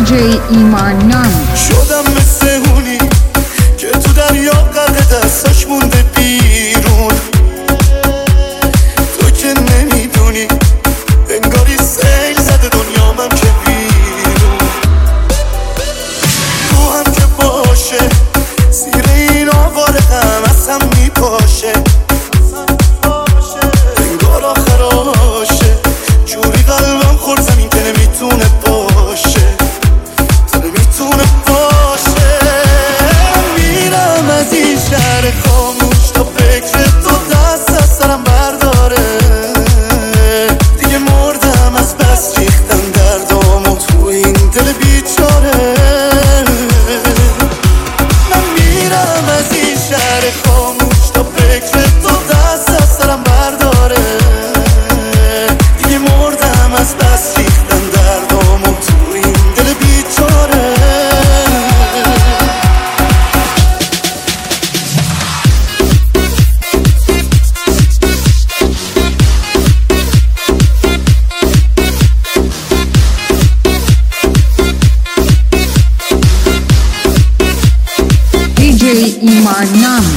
ایمان نامی. شدم مثل اونی که تو دریا غرق دستاش مونده بیرون. تو که نمیدونی انگاری سیل زده دنیا من که بیرون. تو هم که باشه زیر این آوار غم از هم میپاشه. انگار آخراشه جوری قلبم خورد زمین که نمیتونه باشه. میرم از این شهر خاموش تا فکر تو دست از سرم برداره. دیگه مردم از بس ریختن دردامو تو این دل بیچاره. من میرم از این شهر خاموش تا فکر تو دست از سرم برداره. دیگه مردم از بس ریختن دردامو تو این دل بیچاره. ایمان نامی.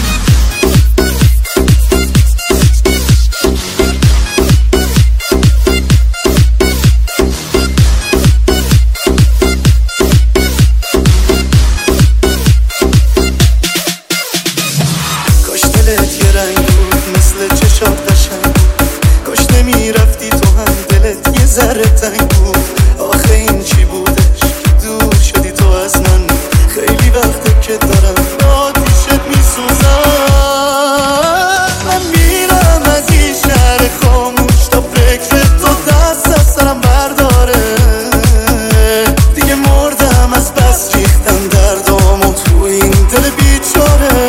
کاش دلت یه رنگ بود مثل چشات قشنگ. کاش نمیرفتی تو هم دلت یه ذره تنگ بود. آخه این چی بودش که دور شدی تو از من. خیلی وقته که دارم آتیشت میسوزم. من میرم از این شهر خاموش تا فکر تو دست از سرم برداره. دیگه مردم از بس ریختن دردامو تو این دل بیچاره.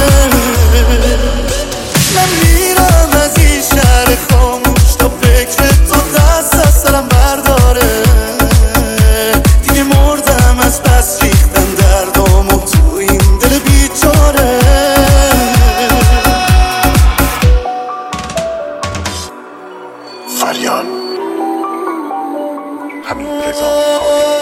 من میرم از این شهر خاموش تا فکر تو دست از سرم برداره. دیگه مردم از بس ریختن دردامو تو این دل بیچاره. فریان همین رضا